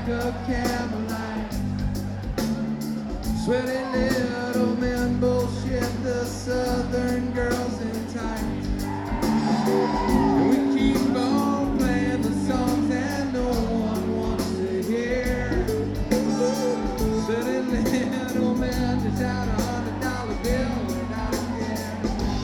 of candlelight. Sweaty little men bullshit the southern girls in tights. And we keep on playing the songs that no one wants to hear. Sweaty little men just out $100 bill without a care.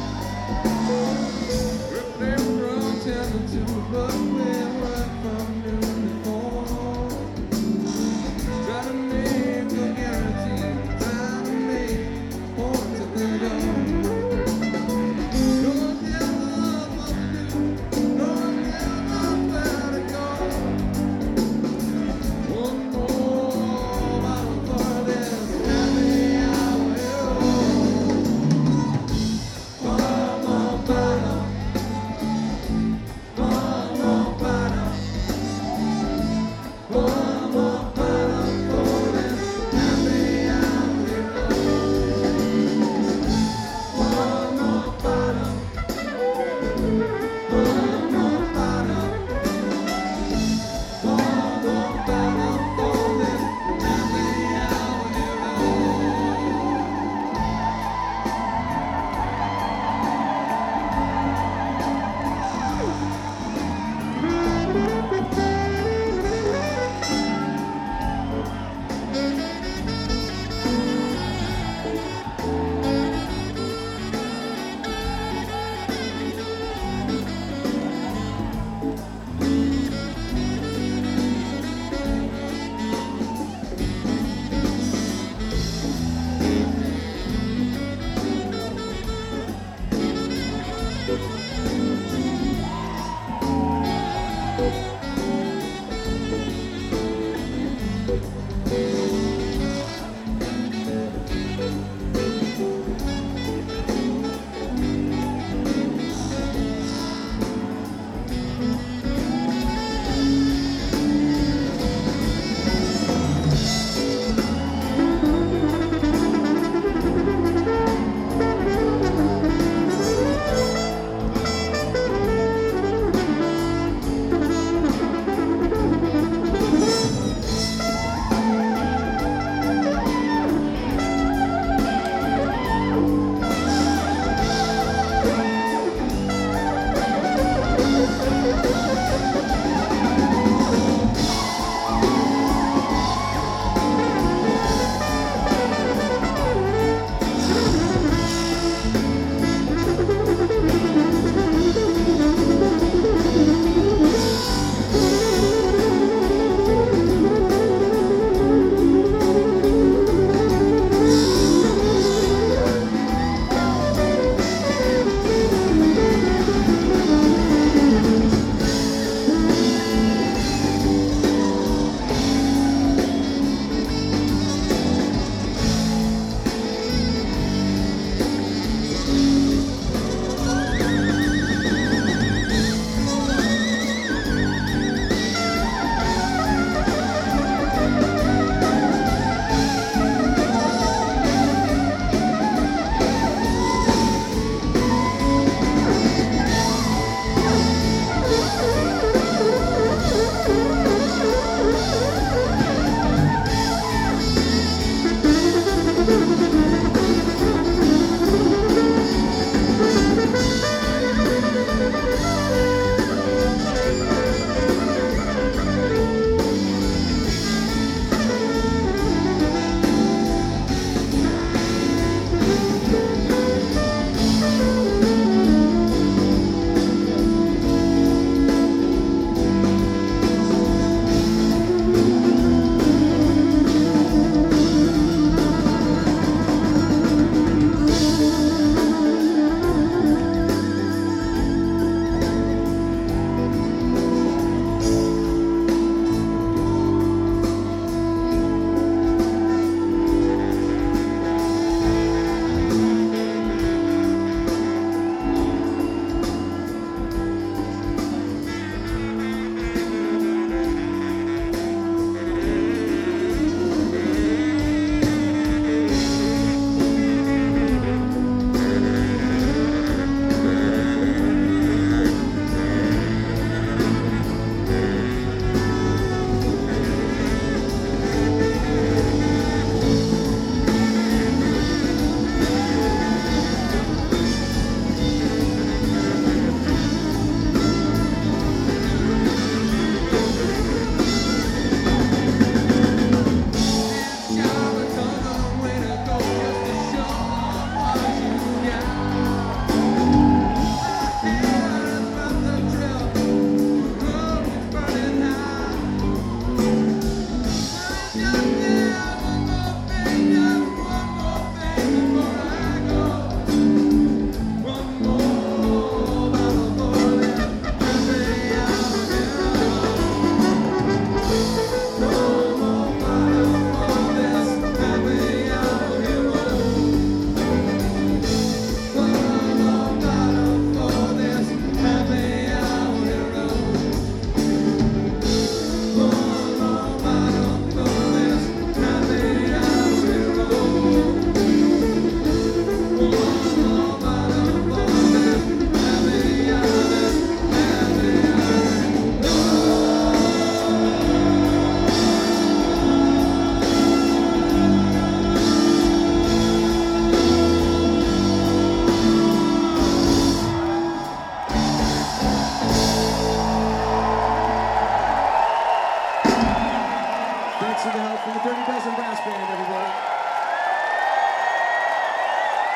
We're playing from 10 to 2, but we work from noon to 4. Try to make a guarantee, try to make points at the door. Don't tell us what to do, don't tell us where to go. One more bottle for this happy hour. One more bottle, one more bottle, one more bottle for this happy hour. One more bottle, one more bottle, one more bottle for this happy hour.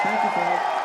Thank you, Frank.